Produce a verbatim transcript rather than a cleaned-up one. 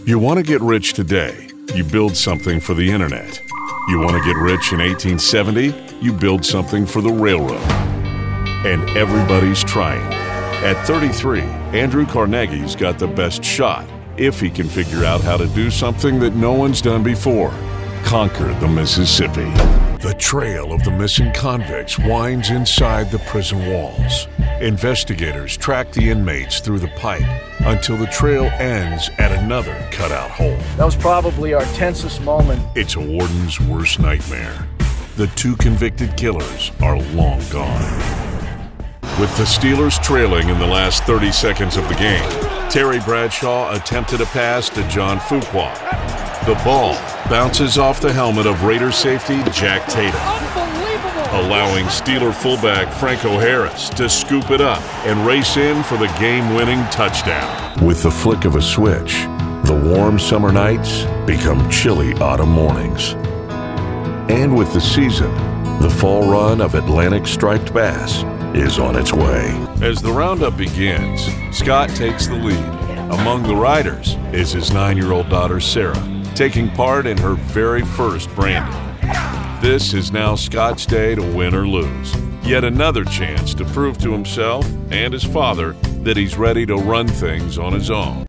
You want to get rich today, you build something for the internet. You want to get rich in eighteen seventy, you build something for the railroad. And everybody's trying. At thirty-three, Andrew Carnegie's got the best shot if he can figure out how to do something that no one's done before. Conquer the Mississippi. The trail of the missing convicts winds inside the prison walls. Investigators track the inmates through the pipe until the trail ends at another cutout hole. That was probably our tensest moment. It's a warden's worst nightmare. The two convicted killers are long gone. With the Steelers trailing in the last thirty seconds of the game, Terry Bradshaw attempted a pass to John Fuqua. The ball bounces off the helmet of Raiders safety Jack Tatum, allowing Steeler fullback Franco Harris to scoop it up and race in for the game-winning touchdown. With the flick of a switch, the warm summer nights become chilly autumn mornings. And with the season, the fall run of Atlantic striped bass is on its way. As the roundup begins, Scott takes the lead. Among the riders is his nine-year-old daughter, Sarah, taking part in her very first branding. This is now Scott's day to win or lose. Yet another chance to prove to himself and his father that he's ready to run things on his own.